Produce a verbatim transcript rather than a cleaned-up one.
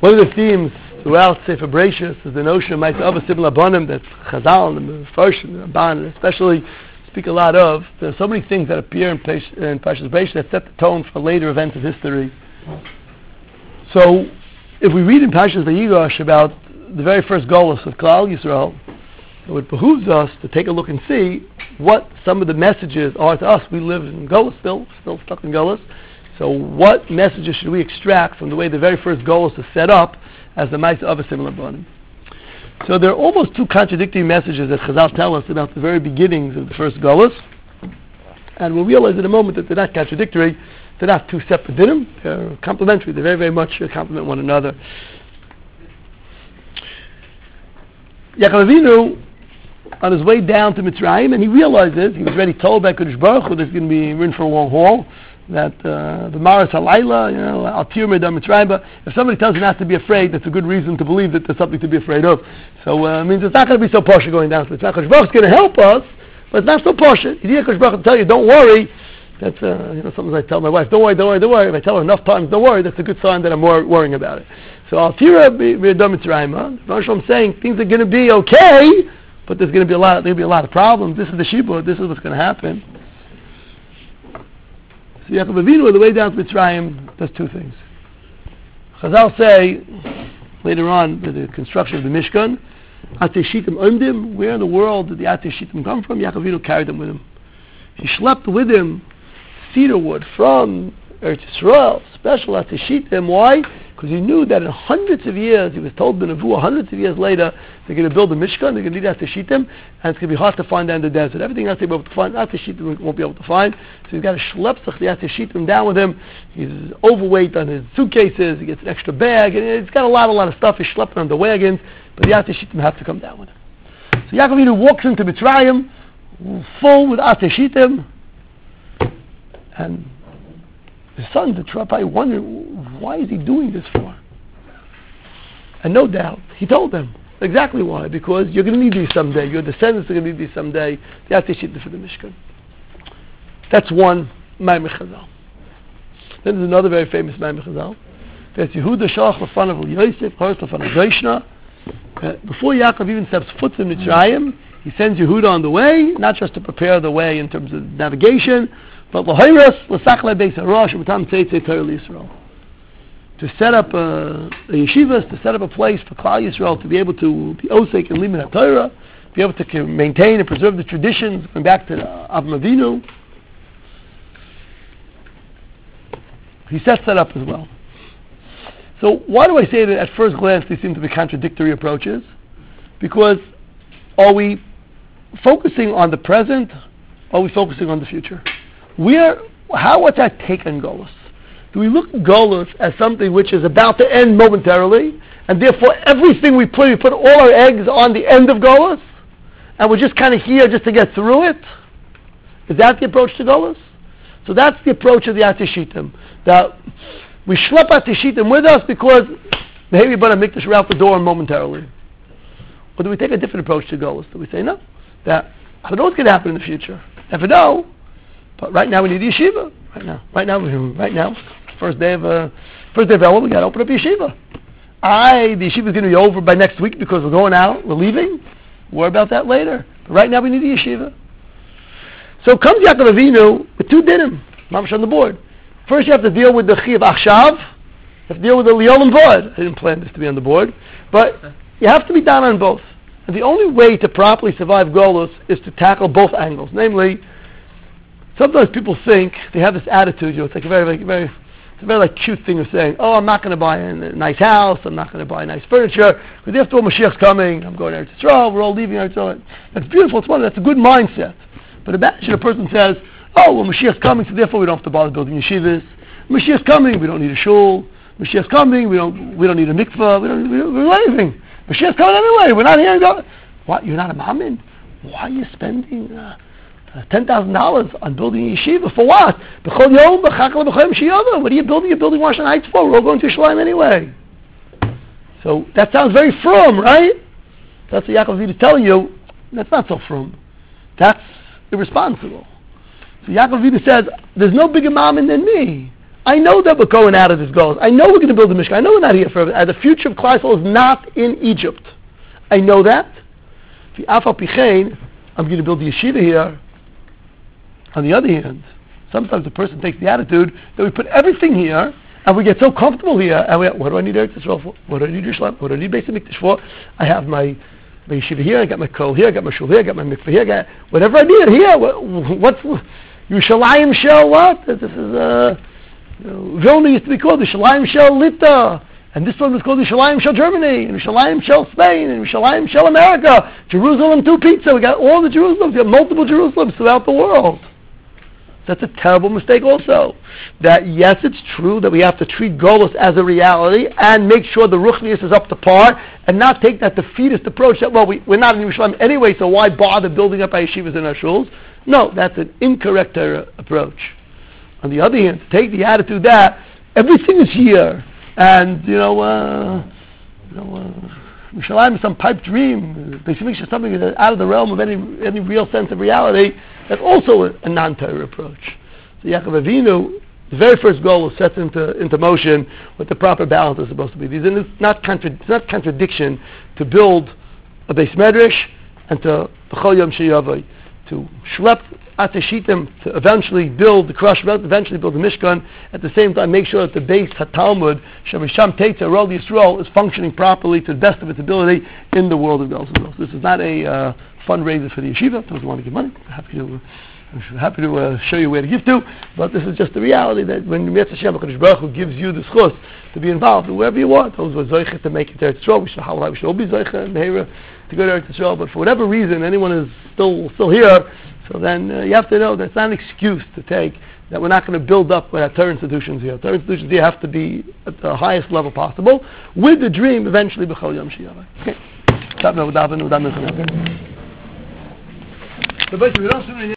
One of the themes throughout Sefer Bereshis is the notion of Ma'aseh Avos Sibla Banim that Chazal and the Farsh and the Ramban especially speak a lot of. There are so many things that appear in, Pesh, in Parshas Bereshis that set the tone for later events of history. So, if we read in Parshas Vayigash about the very first Golus of Klal Yisrael, it behooves us to take a look and see what some of the messages are to us. We live in Golus still, still stuck in Golus. So what messages should we extract from the way the very first Golus is set up as the Ma'aseh Avos Sibla Banim? So there are almost two contradictory messages that Chazal tell us about the very beginnings of the first Golus. And we'll realize in a moment that they're not contradictory. They're not two separate dinim. They're complementary. They very, very much complement one another. Yaakov Avinu, on his way down to Mitzrayim, and he realizes, he was already told by Kodesh Baruch Hu there's going to be in for a long haul, that uh, the Maras Halayla, you know, Al Tir Me'adam Mitzrayim, but if somebody tells you not to be afraid, that's a good reason to believe that there's something to be afraid of. So uh, it means it's not going to be so posh going down to Mitzrayim. Kodesh Baruch Hu is going to help us, but it's not so posh. You need Kodesh Baruch Hu to tell you, don't worry. That's, uh, you know, sometimes I tell my wife, don't worry, don't worry, don't worry. If I tell her enough times, don't worry, that's a good sign that I'm more worrying about it. So Al Tir Me'adam Mitzrayim, I'm saying things are going to be okay, but there's going to be a lot. There's going to be a lot of problems. This is the shibud. This is what's going to happen. So Yaakov Avinu, on the way down to Mitzrayim, does two things. Chazal say later on with the construction of the Mishkan, Atei Shitim Omdim. Where in the world did the Atei Shitim come from? Yaakov Avinu carried them with him. He schlepped with him cedar wood from Eretz Yisrael, special Atei Shitim. Why? Because he knew that in hundreds of years, he was told by Nevuah, hundreds of years later, they're going to build a Mishkan, they're going to need Atei Shitim, and it's going to be hard to find down in the desert. Everything else they'll be able to find, Atei Shitim won't be able to find. So he's got to schlep the Atei Shitim down with him. He's overweight on his suitcases, he gets an extra bag, and he's got a lot, a lot of stuff. He's schlepping on the wagons, but the Atei Shitim have to come down with him. So Yaakov Avinu walks into Mitzrayim, full with Atei Shitim, and the sons of Trump, I wonder, why is he doing this for? And no doubt, he told them exactly why. Because you're going to need these someday. Your descendants are going to need these someday. The Atei Shitim for the Mishkan. That's one Ma'ameh Chazal. Then there's another very famous Ma'ameh Chazal. There's Yehuda Shalach Lefanav Yosef, Horace Lefanav Zoshna. Before Yaakov even steps foot in Mitzrayim, he sends Yehuda on the way, not just to prepare the way in terms of navigation, but l'hoiras l'sachle beis harosh u'tam tzeitzei Torah l'Yisrael, to set up a, a yeshivas, to set up a place for Klal Yisrael to be able to be osek and limud HaTorah, be able to maintain and preserve the traditions going back to Avraham Avinu. He sets that up as well. So why do I say that at first glance they seem to be contradictory approaches? Because are we focusing on the present, or are we focusing on the future? Where, how, what's our take on Golus? Do we look at Golus as something which is about to end momentarily, and therefore everything we put, we put all our eggs on the end of Golus, and we're just kind of here just to get through it? Is that the approach to Golus? So that's the approach of the Atei Shitim, that we schlep Atei Shitim with us because maybe we're going to make this out the door momentarily. Or do we take a different approach to Golus? Do we say, no, that I don't know what's going to happen in the future. Never know. But right now we need yeshiva. Right now, right now, right now, first day of uh, first day of Elul, we got to open up yeshiva. I the yeshiva is going to be over by next week because we're going out, we're leaving. Worry about that later. But right now we need the yeshiva. So comes Yaakov Avinu with two dinim, mamash on the board. First you have to deal with the Chiv Achshav. You have to deal with the Liolim Vod. I didn't plan this to be on the board, but you have to be down on both. And the only way to properly survive Golus is to tackle both angles, namely. Sometimes people think they have this attitude. You know, it's like a very, very, very, it's a very like cute thing of saying, "Oh, I'm not going to buy a nice house. I'm not going to buy nice furniture because after all, Mashiach's coming. I'm going to Eretz Yisrael. We're all leaving Eretz Yisrael." That's beautiful. It's one. That's a good mindset. But imagine a person says, "Oh, well, Mashiach's coming, so therefore we don't have to bother building yeshivas. Mashiach's coming. We don't need a shul. Mashiach's coming. We don't. We don't need a mikvah. We don't. We don't, we don't need anything. Mashiach's coming anyway. We're not here. Go. What? You're not a mammon? Why are you spending?" Uh, ten thousand dollars on building a yeshiva for what? What are you building? You're building Washington Heights for? We're all going to Yerushalayim anyway. So that sounds very frum, right? That's what Yaakov Avinu is telling you. That's not so frum. That's irresponsible. So Yaakov Avinu says, there's no bigger mammon than me. I know that we're going out of this goal. I know we're going to build a Mishkan. I know we're not here forever. Uh, the future of Klal Yisrael is not in Egypt. I know that. I'm going to build the yeshiva here. On the other hand, sometimes the person takes the attitude that we put everything here and we get so comfortable here. And we, what do I need Eretz Yisrael for? What do I need Yerushalayim? What do I need Beis Hamikdash for? I have my, my yeshiva here. I got my kol here. I got my shul here. I got my mikveh here. I got whatever I need here. What, what's Yerushalayim Shel what? This is uh, Vilna used to be called the Yerushalayim Shel Lita. And this one was called the Yerushalayim Shel Germany, and Yerushalayim Shel Spain, and Yerushalayim Shel America. Jerusalem two pizza. We got all the Jerusalems. We got multiple Jerusalems throughout the world. That's a terrible mistake also. That yes, it's true that we have to treat Golus as a reality and make sure the Ruchnius is up to par and not take that defeatist approach that, well, we, we're not in Yerushalayim anyway, so why bother building up our yeshivas and our shuls? No, that's an incorrect uh, approach. On the other hand, take the attitude that everything is here and, you know, uh, you know, uh, Yerushalayim is some pipe dream. Basically, it's something that's out of the realm of any any real sense of reality. That's also a, a non-Torah approach. So Yaakov Avinu, the very first goal was set into into motion what the proper balance is supposed to be. It's not contra- it's not contradiction to build a Beis Medrash and to B'chol Yom Sheyavai, to schlep Ateshitim, to eventually build the Krush, eventually build the Mishkan. At the same time, make sure that the base HaTalmud, Shavisham Teitza, Rol Yisrael, is functioning properly to the best of its ability in the world of Gals and Gals. This is not a uh, fundraiser for the yeshiva. Doesn't want to give money. I'm happy to, I'm happy to uh, show you where to give to. But this is just the reality that when Mitzvah Hashem HaKadosh Baruch Hu gives you the schus to be involved in wherever you want, those who are zoicha to make it to Eretz Yisrael, we should, how, we should all be zoicha and mehera to go to Eretz Yisrael. But for whatever reason, anyone is still still here. So then uh, you have to know that's not an excuse to take that we're not going to build up with our Torah institutions here. Torah institutions here have to be at the highest level possible, with the dream eventually b'chol yom sheyavai. Okay.